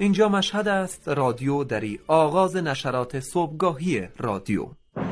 اینجا مشهد است، رادیو دری، آغاز نشرات صبحگاهی رادیو.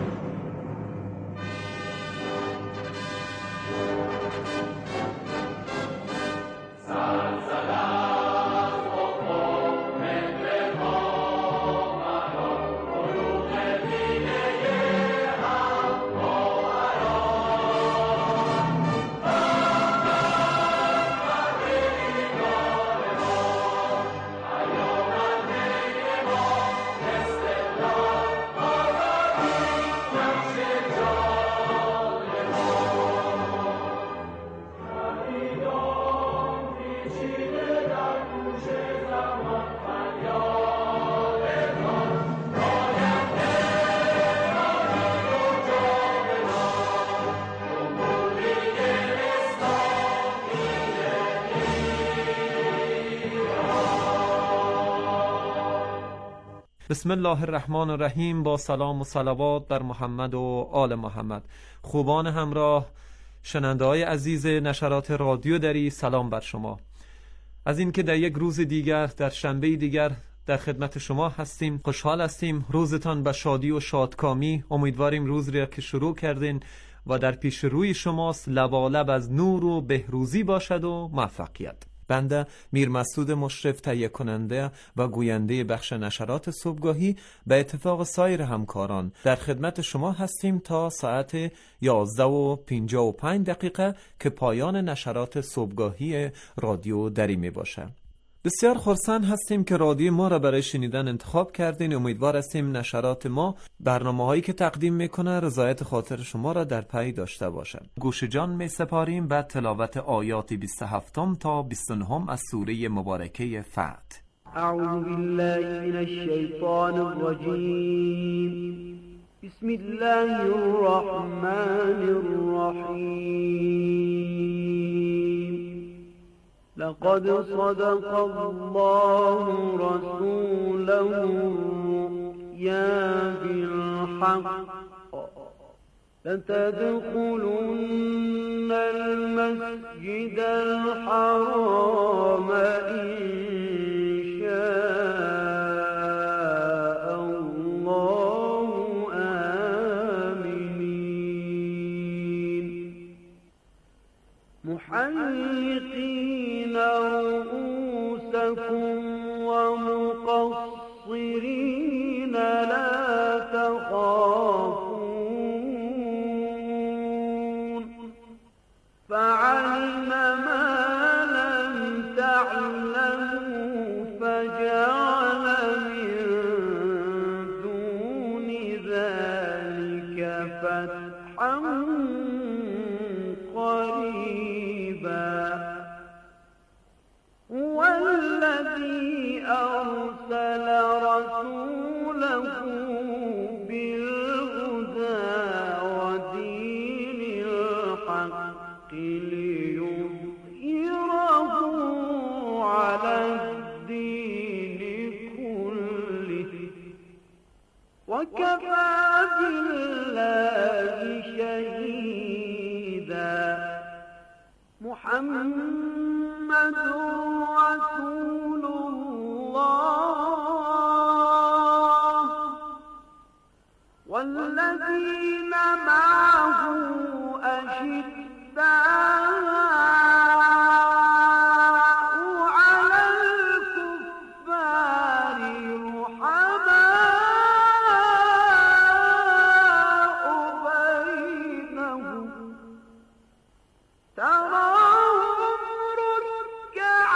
بسم الله الرحمن الرحیم. با سلام و صلوات بر محمد و آل محمد. خوبان همراه، شنونده های عزیز نشرات رادیو دری، سلام بر شما. از این که در یک روز دیگر، در شنبه دیگر در خدمت شما هستیم، خوشحال هستیم. روزتان به شادی و شادکامی. امیدواریم روز را که شروع کردین و در پیش روی شماست لبالب از نور و بهروزی باشد و موفقیت. بنده میر مسعود مشرف، تهیه کننده و گوینده بخش نشرات صبحگاهی، به اتفاق سایر همکاران در خدمت شما هستیم تا ساعت 11:55 که پایان نشرات صبحگاهی رادیو دری می باشه. بسیار خرسند هستیم که رادیو ما را برای شنیدن انتخاب کردین. امیدوار هستیم نشرات ما، برنامه‌هایی که تقدیم میکنه، رضایت خاطر شما را در پی داشته باشد. گوش جان می سپاریم به تلاوت آیات 27 تا 29 از سوره مبارکه فتح. اعوذ بالله من الشیطان الرجیم. بسم الله الرحمن الرحیم. لقد صدق الله رسوله الرؤيا بالحق لتدخلن المسجد الحرام إن شاء الله آمنين محلقين رؤوسكم ومقصرين لا تخافون فعلم ما لم تعلموا فجعل من دون ذلك فتحا هو الذي أرسل رسوله بالهدى ودين الحق ليظهره على الدين كله وكفى بالله شهيدا. محمد رسول الله والذين معه أشداء على الكفار رحماء بينهم تراهم ركعا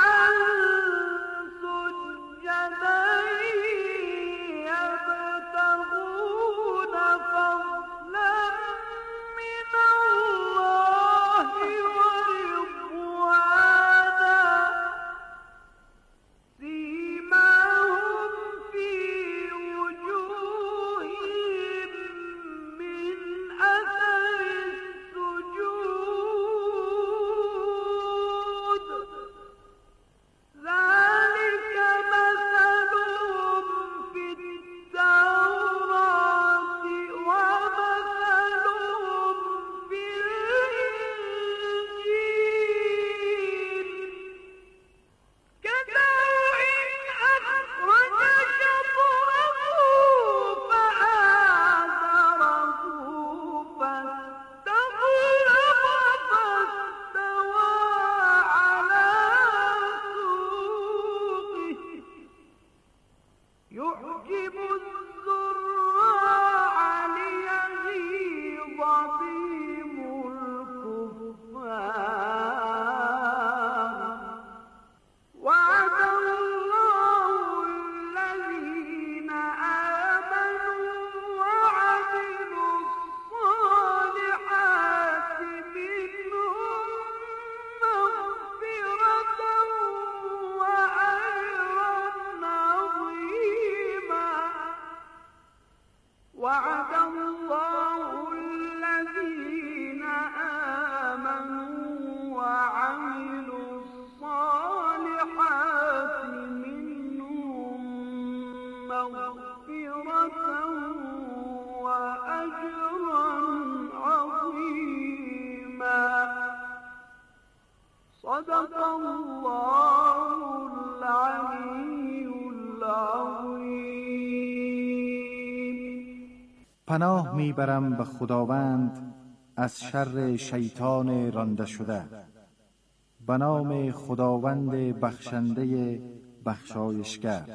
پناه میبرم به خداوند از شر شیطان رانده شده. به نام خداوند بخشنده بخشایشگر.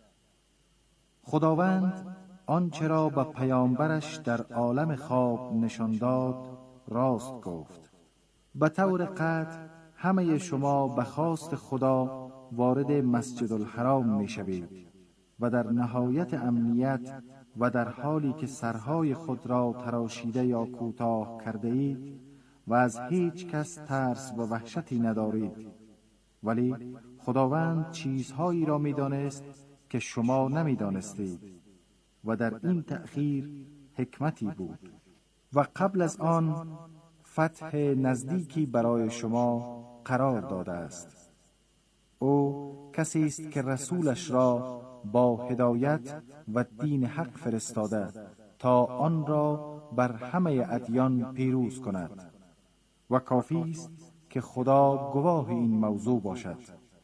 خداوند آنچه را به پیامبرش در عالم خواب نشان داد راست گفت. به طور قطع همه شما به خواست خدا وارد مسجد الحرام می شوید و در نهایت امنیت و در حالی که سرهای خود را تراشیده یا کوتاه کرده اید و از هیچ کس ترس و وحشتی ندارید. ولی خداوند چیزهایی را می دانست که شما نمی دانستید و در این تأخیر حکمتی بود. و قبل از آن فتح نزدیکی برای شما قرار داده است. او کسی است که رسولش را با هدایت و دین حق فرستاده تا آن را بر همه ادیان پیروز کند و کافی است که خدا گواه این موضوع باشد.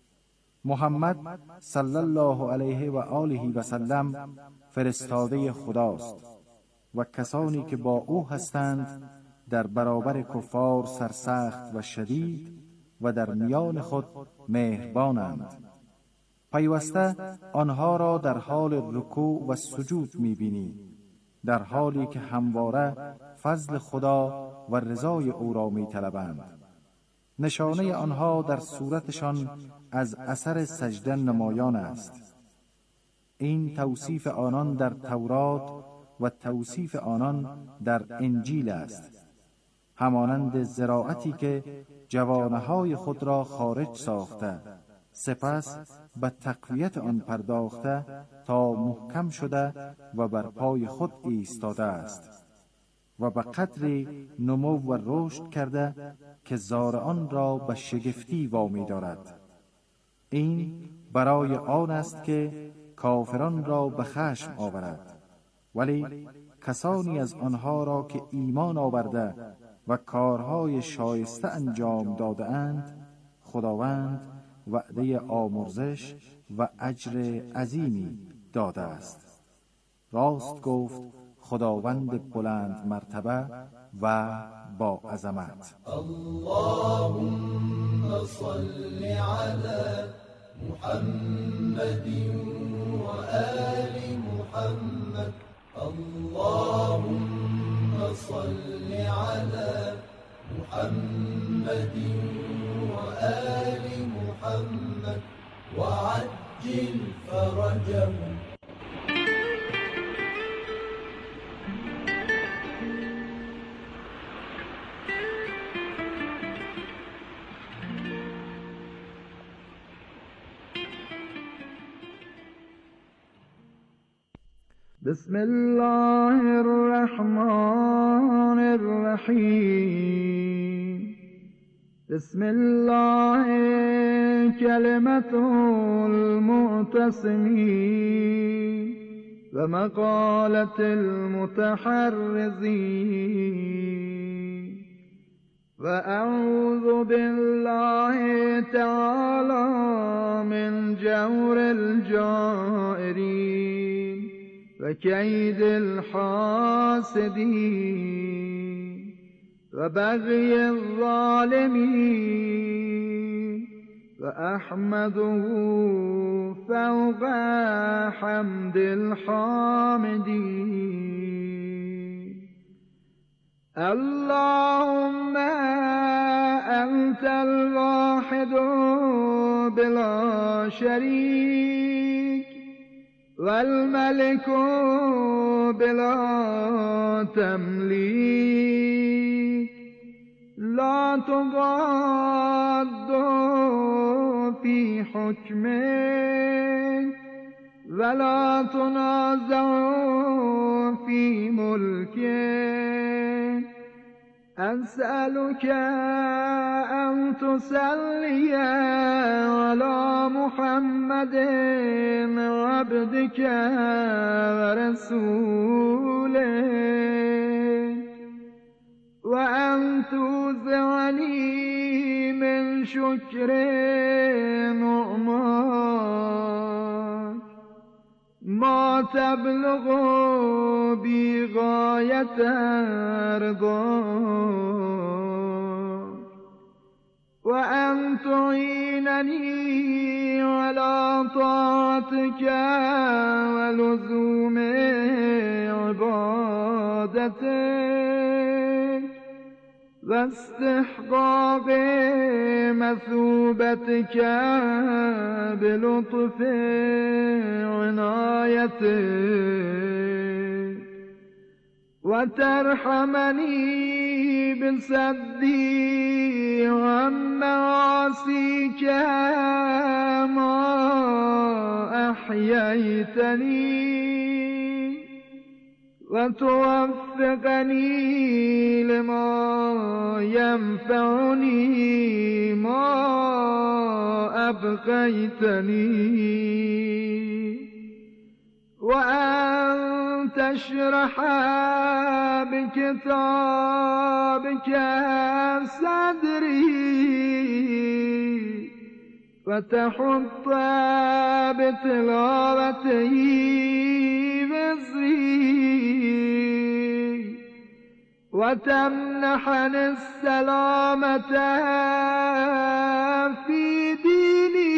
محمد صلی الله علیه و آله و سلم فرستاده خداست و کسانی که با او هستند در برابر کفار سرسخت و شدید و در میان خود مهربانند. پیوسته آنها را در حال رکوع و سجود می‌بینی، در حالی که همواره فضل خدا و رضای او را می‌طلبند. نشانه آنها در صورتشان از اثر سجده نمایان است. این توصیف آنان در تورات و توصیف آنان در انجیل است. همانند زراعتی که جوانه‌های خود را خارج ساخته، سپس به تقویت آن پرداخته تا محکم شده و بر پای خود ایستاده است و به قدری نمو و رشد کرده که زارعان را به شگفتی وامی دارد. این برای آن است که کافران را به خشم آورد. ولی کسانی از آنها را که ایمان آورده و کارهای شایسته انجام داده اند، خداوند وعده آمرزش و اجر عظیمی داده است. راست گفت خداوند بلند مرتبه و با عظمت. اللهم صل علی محمد و آل محمد. اللهم صل علی محمد و آل محمد و عجل فرجهم. بسم الله الرحمن الرحیم. بسم الله کلمة المعتصمین و مقالة المتحرزین و اعوذ بالله تعالی من جور الجائرین و کید الحاسدین و بغی الظالمین و احمده فوق حمد الحامدین. اللهم انت الواحد بلا شریک والملك بلا تملیک لا تضاد في حكمك ولا تنازع في ملكك. أسألك أن تصلي على محمد عبدك ورسولك وأن توزعني من شكر نعماك ما تبلغ بی غایت رضا و ان تعیننی علی طاعتک و لزوم عبادتک و استحقاق مثوبتک بلطف عنایتک و ترحمنی بصدی عن معاصیک ما احییتنی و توفقنی لما ینفعنی ما ابقیتنی و ان تشرح بکتابک صدری و تحط بتلاوته وزری و تمنحنی السلامة فی دینی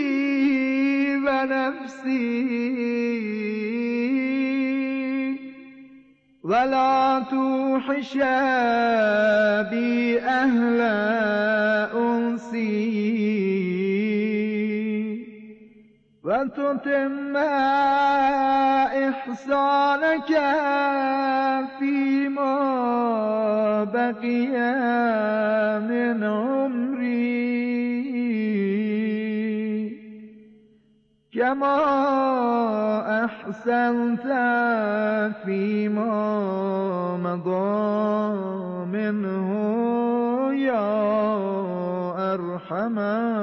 و نفسی ولا توحش بی اهل انسی و تتم احسانک فیما بقی من عمری کما احسنت فیما مضی منه یا ارحم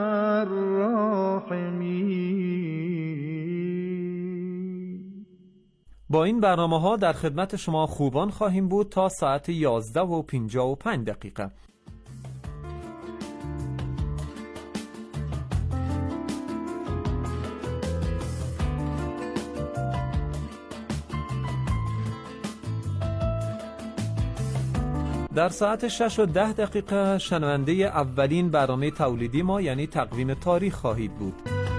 الراحمین. با این برنامه‌ها در خدمت شما خوبان خواهیم بود تا ساعت 11:55. در ساعت 6:10 شنونده اولین برنامه تولیدی ما یعنی تقویم تاریخ خواهید بود.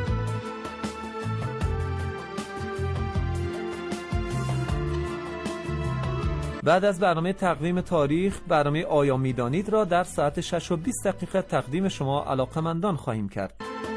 بعد از برنامه تقویم تاریخ برنامه آیا میدانید را در ساعت 6:20 تقدیم شما علاقمندان خواهیم کرد.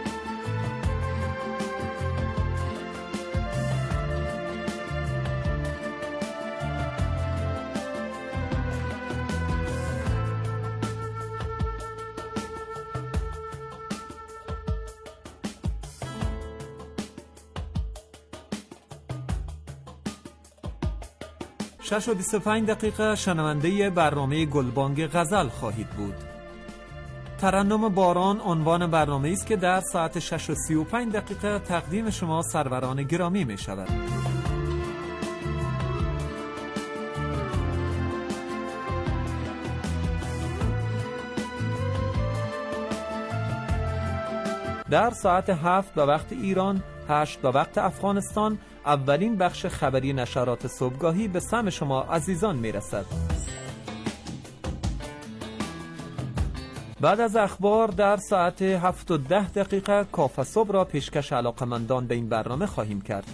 و 6:25 شنونده برنامه گلبانگ غزل خواهید بود. ترنم باران عنوان برنامه است که در ساعت 6:35 تقدیم شما سروران گرامی می شود. در ساعت 7 به وقت ایران، 8 به وقت افغانستان اولین بخش خبری نشرات صبحگاهی به سمع شما عزیزان میرسد. بعد از اخبار در ساعت 7:10 کافه صبح را پیشکش علاقمندان به این برنامه خواهیم کرد.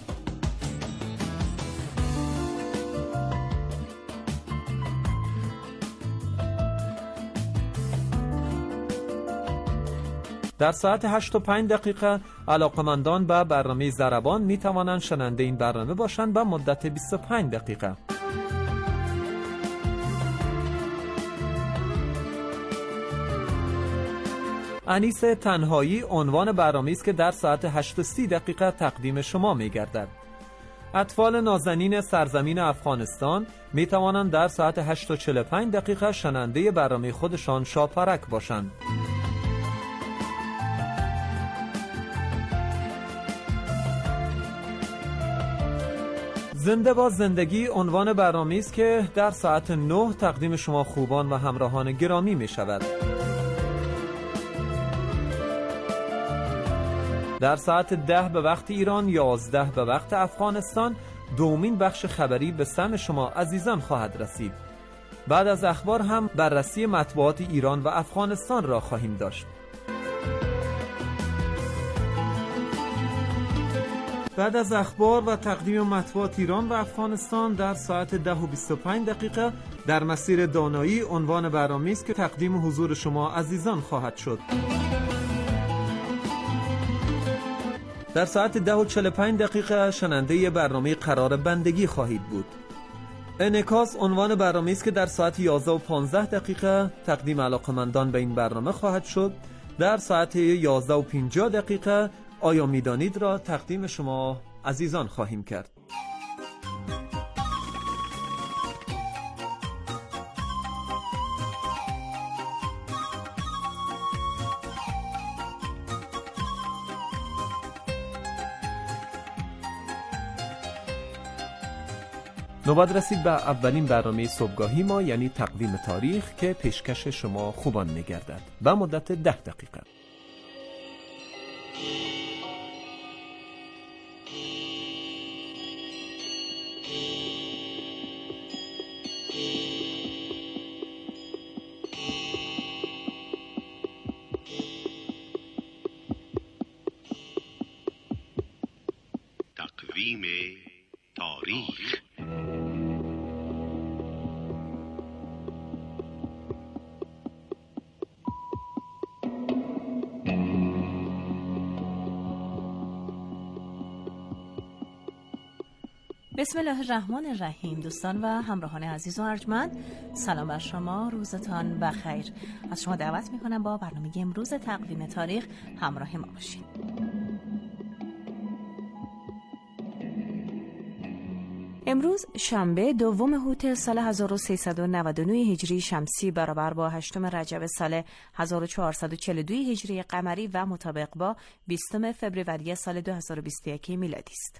در ساعت 8:05 علاقمندان به برنامه ضربان می توانند شنونده این برنامه باشند به مدت 25 دقیقه. انیس تنهایی عنوان برنامه است که در ساعت 8:30 تقدیم شما می گردد. اطفال نازنین سرزمین افغانستان می توانند در ساعت 8:45 شنونده برنامه خودشان شاپرک باشند. زنده با زندگی عنوان برنامه است که در ساعت 9 تقدیم شما خوبان و همراهان گرامی می شود. در ساعت 10 به وقت ایران، 11 به وقت افغانستان دومین بخش خبری به سمع شما عزیزان خواهد رسید. بعد از اخبار هم بررسی مطبوعات ایران و افغانستان را خواهیم داشت. بعد از اخبار و تقدیم مطبوعات ایران و افغانستان در ساعت 10:25 در مسیر دانایی عنوان برنامه‌ای است که تقدیم حضور شما عزیزان خواهد شد. در ساعت 10:45 شنونده برنامه قرار بندگی خواهید بود. انعکاس عنوان برنامه‌ای است که در ساعت 11:15 تقدیم علاقه‌مندان به این برنامه خواهد شد. در ساعت 11:50 آیا میدانید را تقدیم شما عزیزان خواهیم کرد. نوبت رسید به اولین برنامه صبحگاهی ما، یعنی تقویم تاریخ که پیشکش شما خوبان می‌گردد به مدت 10 دقیقه. تقویم تاریخ. بسم الله الرحمن الرحیم. دوستان و همراهان عزیز و ارجمند، سلام بر شما، روزتان بخیر. از شما دعوت میکنم با برنامه امروز تقویم تاریخ همراه ما باشید. امروز شنبه 2 هوت سال 1399 هجری شمسی برابر با 8 رجب سال 1442 هجری قمری و مطابق با 20 فوریه سال 2021 میلادی است.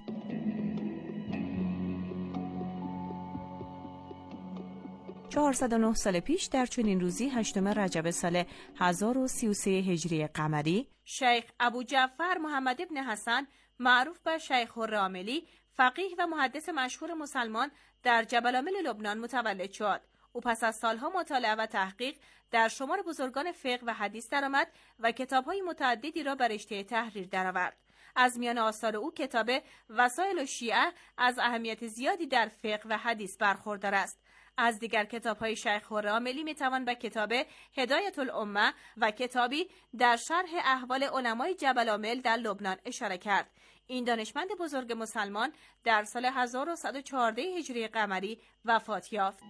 409 سال پیش در چنین روزی 8 رجب سال 1033 هجری قمری شیخ ابو جعفر محمد ابن حسن معروف به شیخ الراملی فقیه و محدث مشهور مسلمان در جبل عامل لبنان متولد شد. او پس از سالها مطالعه و تحقیق در شمار بزرگان فقه و حدیث درآمد و کتاب‌های متعددی را بر رشته تحریر درآورد. از میان آثار او کتاب وسائل الشیعه از اهمیت زیادی در فقه و حدیث برخوردار است. از دیگر کتاب‌های شیخ الراملی می‌توان به کتاب هدایت الامه و کتابی در شرح احوال علمای جبل عامل در لبنان اشاره کرد. این دانشمند بزرگ مسلمان در سال 1114 هجری قمری وفات یافت.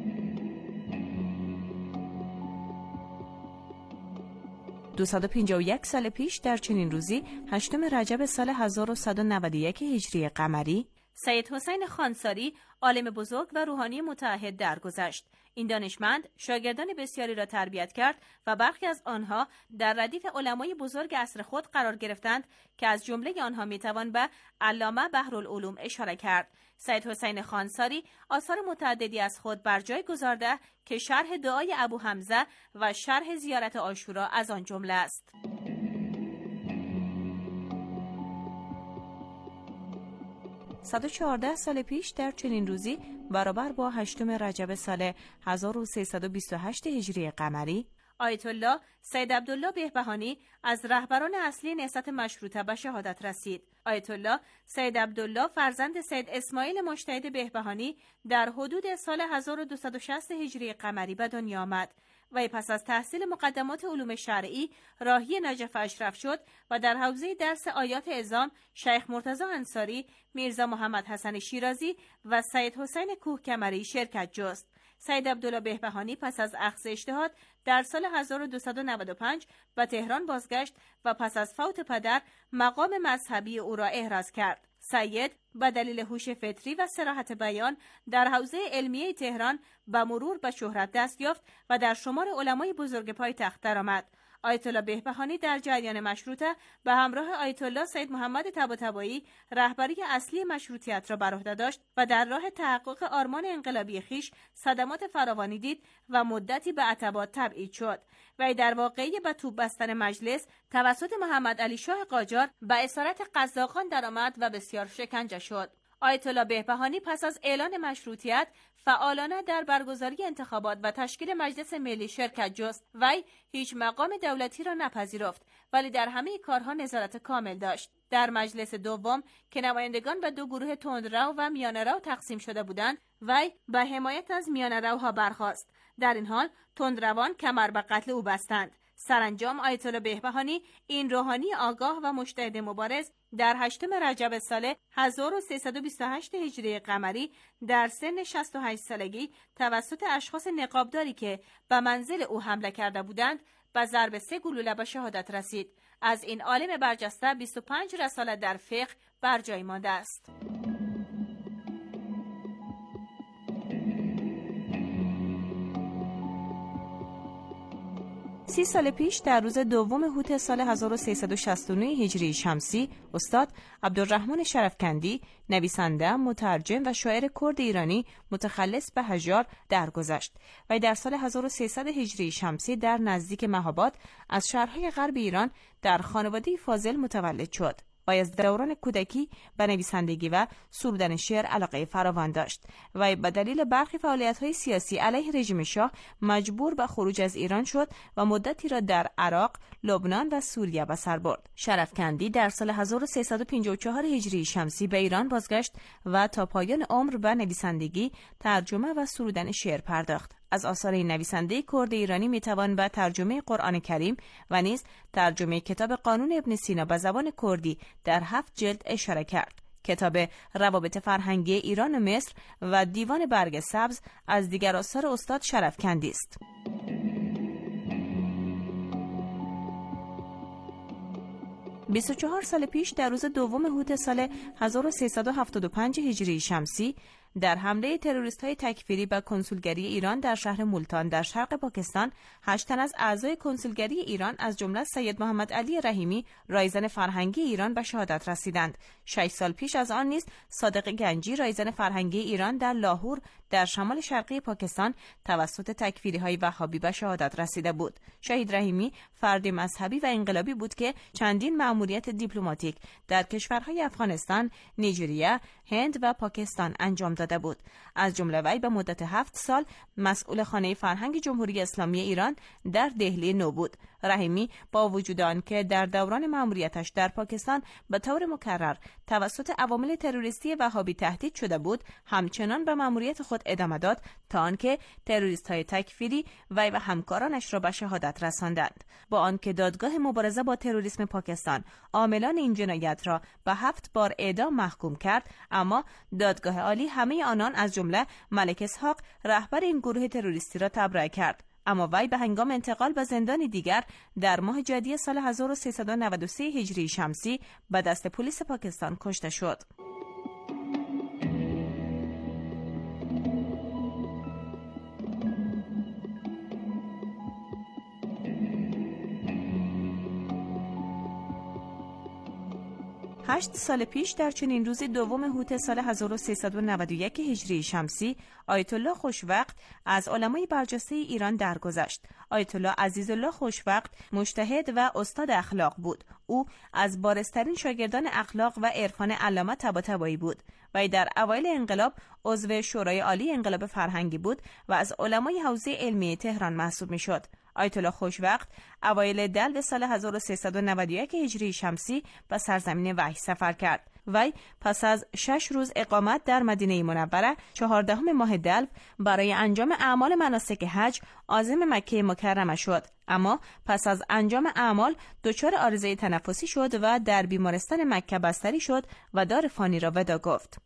یک سال پیش در چنین روزی 8 رجب سال 1191 هجری قمری سید حسین خانساری عالم بزرگ و روحانی متعهد درگذشت. این دانشمند شاگردان بسیاری را تربیت کرد و برخی از آنها در ردیف علمای بزرگ عصر خود قرار گرفتند که از جمله آنها میتوان به علامه بحرالعلوم اشاره کرد. سید حسین خانساری آثار متعددی از خود بر جای گذارده که شرح دعای ابو حمزه و شرح زیارت عاشورا از آن جمله است. 114 سال پیش در چنین روزی برابر با 8 رجب سال 1328 هجری قمری آیت الله سید عبدالله بهبهانی از رهبران اصلی نهضت مشروطه به شهادت رسید. آیت الله سید عبدالله فرزند سید اسماعیل مجتهد بهبهانی در حدود سال 1260 هجری قمری به دنیا آمد. وی پس از تحصیل مقدمات علوم شرعی راهی نجف اشرف شد و در حوزه درس آیات اعظام شیخ مرتضی انصاری، میرزا محمد حسن شیرازی و سید حسین کوهکمری شرکت جست. سید عبدالله بهبهانی پس از اخذ اجتهاد در سال 1295 به تهران بازگشت و پس از فوت پدر مقام مذهبی او را احراز کرد. سید به دلیل هوش فطری و صراحت بیان در حوزه علمیه تهران به مرور به شهرت دست یافت و در شمار علمای بزرگ پایتخت درآمد. آیت الله بهبهانی در جریان مشروطه به همراه آیت الله سید محمد طباطبایی رهبری اصلی مشروطیت را بر عهده داشت و در راه تحقق آرمان انقلابی خویش صدمات فراوانی دید و مدتی به عتبات تبعید شد. وی در واقعه به توپ بستن مجلس توسط محمد علی شاه قاجار به اسارت قزاقان درآمد و بسیار شکنجه شد. آیت الله بهبهانی پس از اعلان مشروطیت فعالانه در برگزاری انتخابات و تشکیل مجلس ملی شرکت جست. وی هیچ مقام دولتی را نپذیرفت ولی در همه کارها نظارت کامل داشت. در مجلس دوم که نمایندگان به دو گروه تندرو و میانه‌رو تقسیم شده بودند، وی به حمایت از میانه‌روها برخاست. در این حال تندروان کمر به قتل او بستند. سرانجام آیت الله بهبهانی، این روحانی آگاه و مجتهد مبارز، در 8 رجب سال 1328 هجری قمری در سن 68 سالگی توسط اشخاص نقابداری که به منزل او حمله کرده بودند به ضرب 3 گلوله به شهادت رسید. از این عالم برجسته 25 رساله در فقه بر جای مانده است. 30 سال پیش در روز دوم هوت سال 1369 هجری شمسی استاد عبدالرحمن شرفکندی، نویسنده، مترجم و شاعر کرد ایرانی متخلص به هژار درگذشت و در سال 1300 هجری شمسی در نزدیک مهاباد از شهرهای غرب ایران در خانواده فاضل متولد شد و از دوران کودکی به نویسندگی و سرودن شعر علاقه فراوان داشت و به دلیل برخی فعالیت‌های سیاسی علیه رژیم شاه مجبور به خروج از ایران شد و مدتی را در عراق، لبنان و سوریه به سر برد. شرفکندی در سال 1354 هجری شمسی به ایران بازگشت و تا پایان عمر به نویسندگی، ترجمه و سرودن شعر پرداخت. از آثار این نویسنده کرد ایرانی میتوان به ترجمه قرآن کریم و نیز ترجمه کتاب قانون ابن سینا به زبان کردی در 7 جلد اشاره کرد. کتاب روابط فرهنگی ایران و مصر و دیوان برگ سبز از دیگر آثار استاد شرفکندی است. 24 سال پیش در روز دوم هوت سال 1375 هجری شمسی در حمله تروریست‌های تکفیری به کنسولگری ایران در شهر مولتان در شرق پاکستان 8 تن از اعضای کنسولگری ایران از جمله سید محمد علی رحیمی، رایزن فرهنگی ایران به شهادت رسیدند. 6 سال پیش از آن نیز صادق گنجی، رایزن فرهنگی ایران در لاهور در شمال شرقی پاکستان توسط تکفیری‌های وهابی به شهادت رسیده بود. شهید رحیمی فردی مذهبی و انقلابی بود که چندین مأموریت دیپلماتیک در کشورهای افغانستان، نیجریه، هند و پاکستان انجام داده بود. از جمله وی به مدت 7 سال مسئول خانه فرهنگ جمهوری اسلامی ایران در دهلی نو بود. رحیمی با وجود آنکه در دوران مأموریتش در پاکستان به طور مکرر توسط عوامل تروریستی وهابی تهدید شده بود، همچنان به مأموریت خود ادامه داد تا آنکه تروریست‌های تکفیری وی و همکارانش را به شهادت رساندند. با آنکه دادگاه مبارزه با تروریسم پاکستان عاملان این جنایت را به 7 بار اعدام محکوم کرد، اما دادگاه عالی همه آنان از جمله ملک اسحاق رهبر این گروه تروریستی را تبرئه کرد. اما وی به هنگام انتقال به زندانی دیگر در ماه ژوئیه سال 1393 هجری شمسی به دست پلیس پاکستان کشته شد. هشت سال پیش در چنین روزی دوم هوت سال 1391 هجری شمسی آیت الله خوشوقت از علمای برجسته ایران درگذشت. آیت الله عزیزالله خوشوقت مجتهد و استاد اخلاق بود. او از بارزترین شاگردان اخلاق و عرفان علامه طباطبایی بود و در اوایل انقلاب عضو شورای عالی انقلاب فرهنگی بود و از علمای حوزه علمی تهران محسوب میشد. آیت الله خوشوقت اوایل دلو سال 1391 هجری شمسی به سرزمین وحی سفر کرد. وی پس از 6 روز اقامت در مدینه منوره 14 ماه دلو برای انجام اعمال مناسک حج عازم مکه مکرمه شد، اما پس از انجام اعمال دچار عارضه تنفسی شد و در بیمارستان مکه بستری شد و دار فانی را ودا گفت.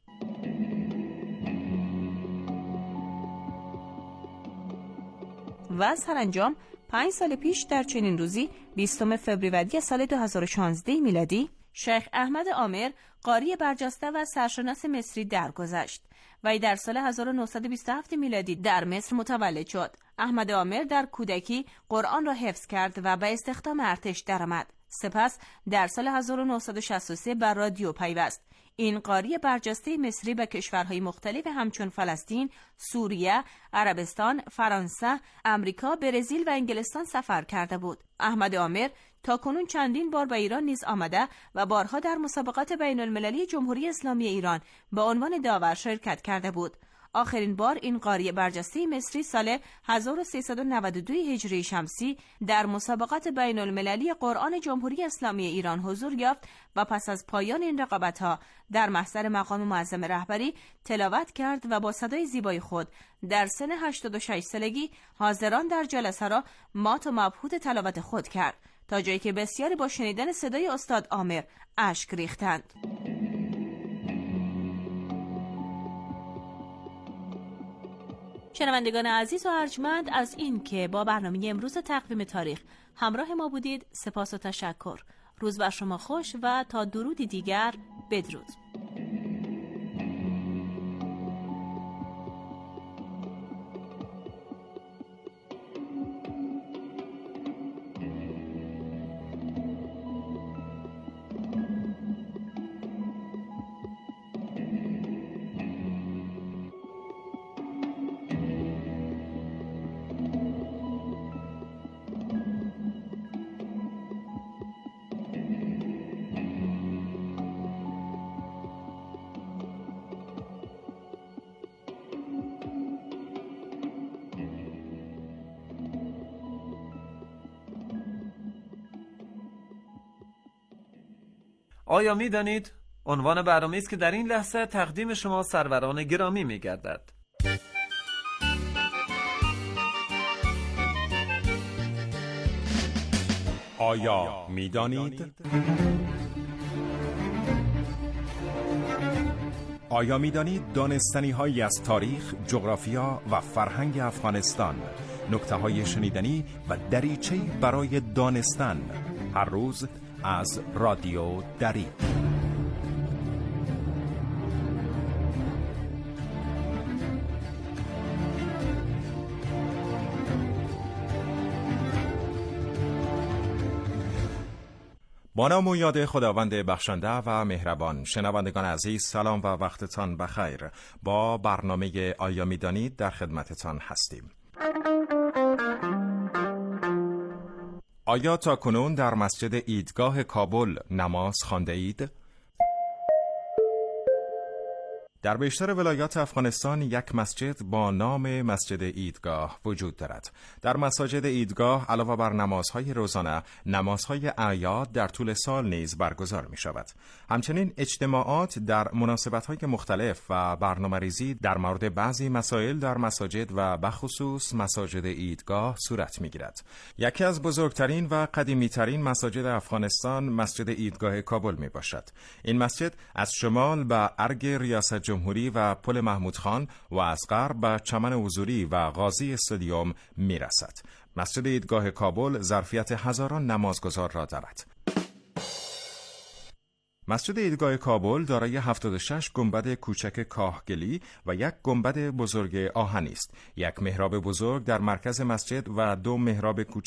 و سرانجام 5 سال پیش در چنین روزی 20 فوریه سال 2016 میلادی شیخ احمد عامر، قاری برجسته و سرشناس مصری درگذشت و در سال 1927 میلادی در مصر متولد شد. احمد عامر در کودکی قرآن را حفظ کرد و به استخدام ارتش درآمد. سپس در سال 1963 بر رادیو پیوست. این قاری برجسته مصری به کشورهای مختلف همچون فلسطین، سوریه، عربستان، فرانسه، امریکا، برزیل و انگلستان سفر کرده بود. احمد عامر تاکنون چندین بار به ایران نیز آمده و بارها در مسابقات بین المللی جمهوری اسلامی ایران به عنوان داور شرکت کرده بود. آخرین بار این قاری برجسته مصری سال 1392 هجری شمسی در مسابقات بین المللی قرآن جمهوری اسلامی ایران حضور یافت و پس از پایان این رقابت‌ها در محضر مقام معظم رهبری تلاوت کرد و با صدای زیبای خود در سن 86 سالگی حاضران در جلسه را مات و مبهوت تلاوت خود کرد، تا جایی که بسیاری با شنیدن صدای استاد عامر اشک ریختند. شنوندگان عزیز و ارجمند، از این که با برنامه امروز تقویم تاریخ همراه ما بودید سپاس و تشکر. روز بر شما خوش و تا درودی دیگر بدرود. آیا می دانید؟ عنوان برنامه است که در این لحظه تقدیم شما سروران گرامی می گردد. آیا می دانید؟ آیا می دانید دانستنی هایی از تاریخ، جغرافیا و فرهنگ افغانستان، نکته های شنیدنی و دریچه‌ای برای دانستن، هر روز از رادیو دری. با نام و یاد خداوند بخشنده و مهربان. شنوندگان عزیز، سلام و وقتتان بخیر. با برنامه آیا می‌دانید در خدمتتان هستیم. آیا تاکنون در مسجد عیدگاه کابل نماز خوانده اید؟ در بیشتر ولایات افغانستان یک مسجد با نام مسجد عیدگاه وجود دارد. در مساجد عیدگاه علاوه بر نمازهای روزانه، نمازهای اعیاد در طول سال نیز برگزار می شود. همچنین اجتماعات در مناسبت‌های مختلف و برنامه‌ریزی در مورد بعضی مسائل در مساجد و بخصوص مساجد عیدگاه صورت می گیرد. یکی از بزرگترین و قدیمی‌ترین مساجد افغانستان مسجد عیدگاه کابل می باشد. این مسجد از شمال به ارگ ریاست جمهوری و پل محمود خان و از غرب به چمن حضوری و غازی استادیوم می رسد. مسجد عیدگاه کابل ظرفیت هزاران نمازگزار را دارد. مسجد عیدگاه کابل دارای 76 گنبد کوچک کاهگلی و یک گنبد بزرگ آهنی است. یک محراب بزرگ در مرکز مسجد و دو محراب کوچک